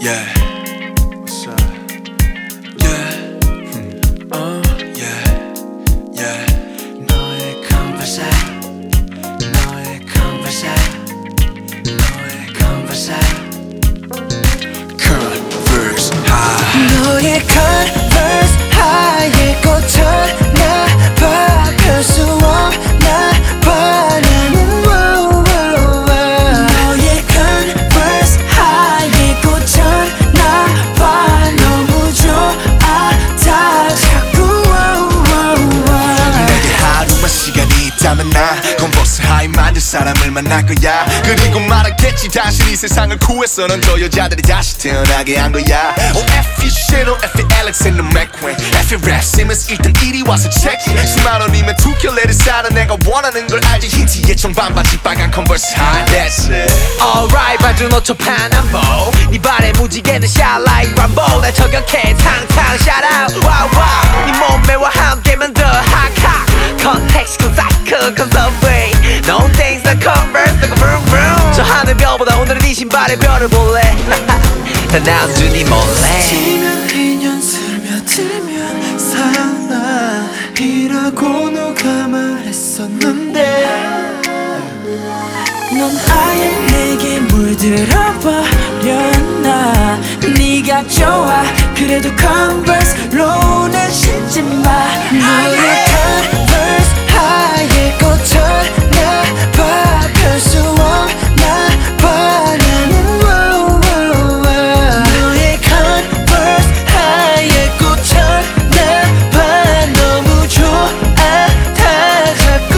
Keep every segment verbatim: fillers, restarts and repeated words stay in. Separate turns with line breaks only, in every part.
Yeah. What's up? Yeah. Hmm. Oh yeah. Yeah. 너의 converse, 너의 converse, 너의 converse, converse high. 너의 converse high에 꽂혀나 봐. 별 수 없나 봐. 나는 나 컨버스 하이 만들 사람을 만날 거야. 그리고 말하겠지 다시 이 세상을 구해서 넌 저 여자들이 다시 태어나게 한 거야. Oh F you Shadow, F you Alex and the McQueen, F you Rap Simmons 일단 이리 와서 체크해. 십만 원이면 두 켤레를 사는 내가 원하는 걸 알지. 흰티에 청반바지 빨간 컨버스 하이. That's it.
Alright 봐준 오초 파남보 네 발에 무지개는 shine like Rambo. 날 저격해 탕탕 shout out wow wow. 네 몸매와 함께만 더 hot hot. Context cause I could come some way. No things that converse like a vroom vroom. 저 하늘별보다 오늘은 네 신발의 별을 볼래. 다 남준이 몰래.
지면 인연 스며들면 사랑이라고 누가 말했었는데 넌 아예 내게 물들어버렸나. 네가 좋아 그래도 Converse로는 신지 마. 너의 Converse 하얘 꽂혀나 봐. 별 수 없나 봐. 나는 너의 Converse 하얘 꽂혀나 봐. 너무 좋아 다 자꾸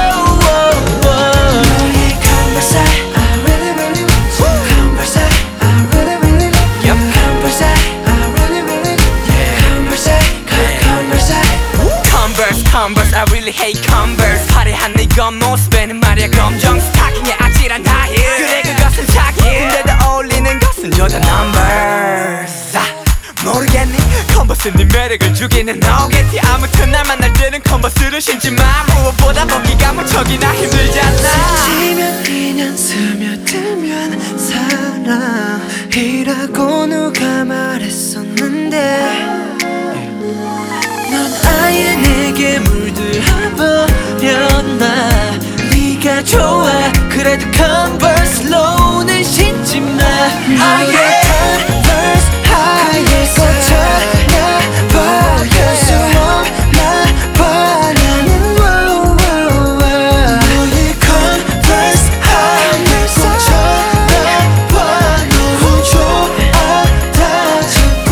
너의 Converse I really really want you. Converse I really really love you. Converse I really really yeah. Converse Converse
Converse Converse I really hate Converse. 화려한 네 겉모습에는 말이야 검정 스타킹에 아찔한 하이힐. 그래 그것은 자기 근데도 어울리는 것은 여자 Numbers. 아, 모르겠니 컨버스 네 매력을 주기는 너겠지. 아무튼 날 만날 때는 컨버스를 신지 마. 무엇보다 벗기가 무척이나 힘들잖아.
지면 인연 스며들면 사랑이라고 누가 말했었는데 넌 아예 내게 물들어버렸나. 네가 좋아 그래도 Converse로는 신지 마. 너의 Converse 하얘 꽂혀나 봐. 별 수 없나 봐. 나는 너의 Converse 하얘 꽂혀나 봐. 너무 좋아 다 자꾸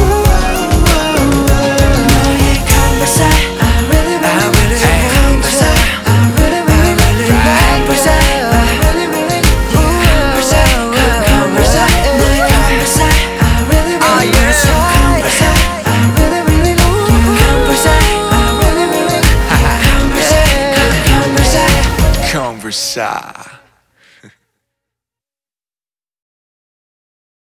너의 Converse I really really Converse I really really Converse I really really Converse I Converse I Converse I really really Converse I really really Converse I really really Converse I Converse I
Converse.